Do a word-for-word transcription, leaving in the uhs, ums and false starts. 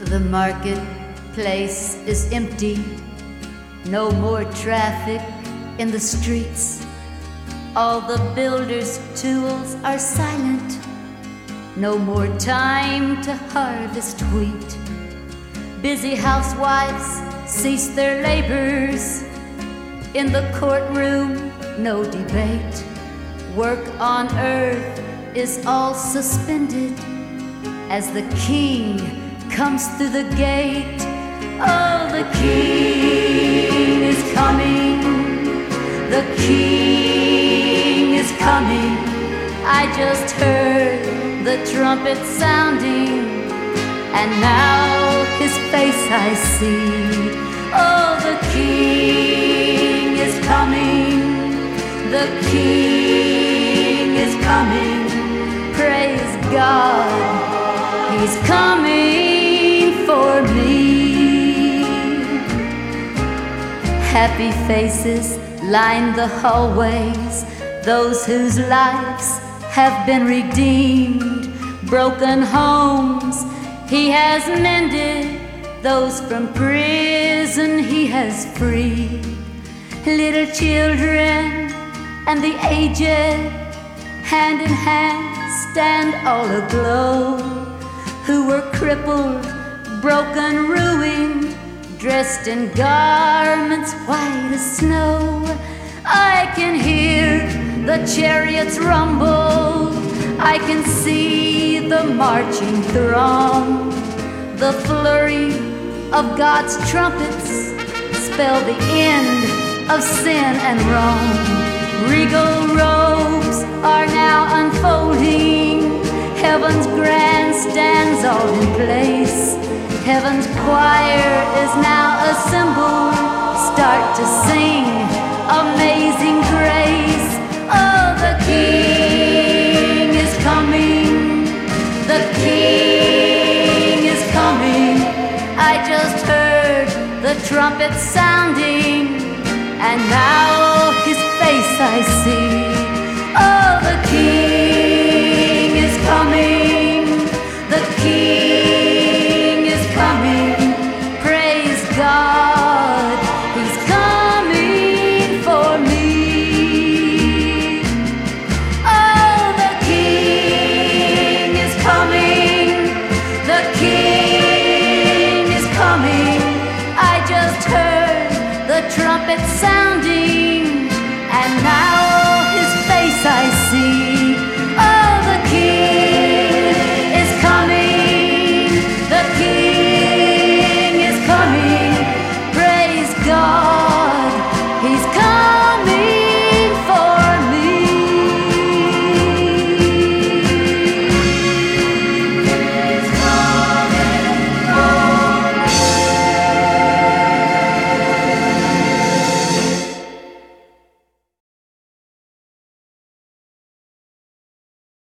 The marketplace is empty, no more traffic in the streets. All the builders' tools are silent, no more time to harvest wheat. Busy housewives cease their labors. In the courtroom, no debate. Work on earth is all suspended as the king comes through the gate. Oh, the king is coming, the king is coming. I just heard the trumpet sounding, and now his face I see. Oh, the king is coming, the king is coming. Praise God, he's coming for me. Happy faces line the hallways, those whose lives have been redeemed. Broken homes he has mended, those from prison he has freed. Little children and the aged, hand in hand stand all aglow, who were crippled, broken, ruined, dressed in garments white as snow. I can hear the chariots rumble, I can see the marching throng. The flurry of God's trumpets spell the end of sin and wrong. Regal robes are now unfolding, heaven's grandstands all in place. Heaven's choir is now assembled, start to sing Amazing Grace. Oh, the king is coming, the king is coming. I just heard the trumpet sounding, and now his face I see. Oh, the king